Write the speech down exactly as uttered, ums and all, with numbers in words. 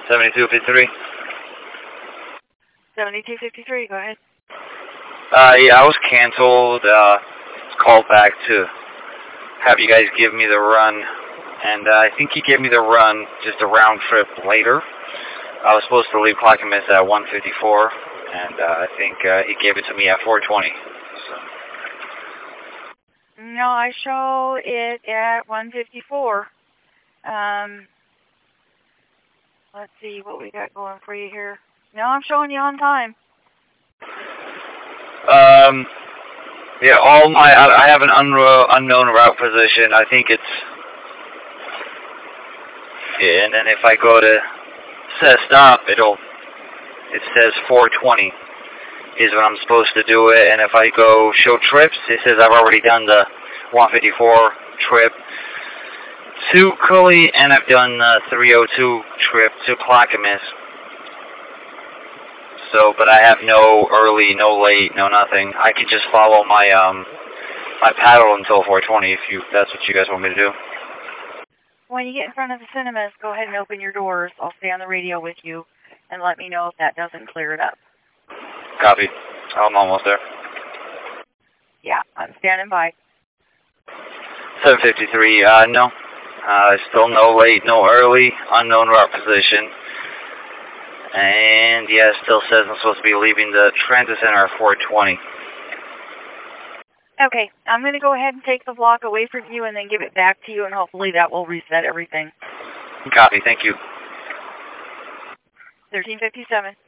seventy-two fifty-three. seventy-two fifty-three, go ahead. Uh, yeah, I was canceled. Uh, called back to have you guys give me the run. And uh, I think he gave me the run just a round trip later. I was supposed to leave Clackamas at one fifty-four, and uh, I think uh, he gave it to me at four twenty. So. No, I show it at one fifty-four. Um, let's see what we got going for you here. No, I'm showing you on time. Um, yeah, all my, I, I have an unro unknown route position. I think it's, yeah, and then if I go to set stop, it'll, it says four twenty is when I'm supposed to do it. And if I go show trips, it says I've already done the one fifty-four trip to Cully, and I've done the three oh two trip to Clackamas. So, but I have no early, no late, no nothing. I could just follow my um my paddle until four twenty if you that's what you guys want me to do. When you get in front of the cinemas, go ahead and open your doors. I'll stay on the radio with you, and let me know if that doesn't clear it up. Copy. I'm almost there. Yeah, I'm standing by. seven fifty-three. Uh, no. Uh, still no late, no early, unknown route position. And yeah, it still says I'm supposed to be leaving the transit center at four twenty. Okay, I'm going to go ahead and take the block away from you and then give it back to you, and hopefully that will reset everything. Copy, thank you. thirteen fifty-seven.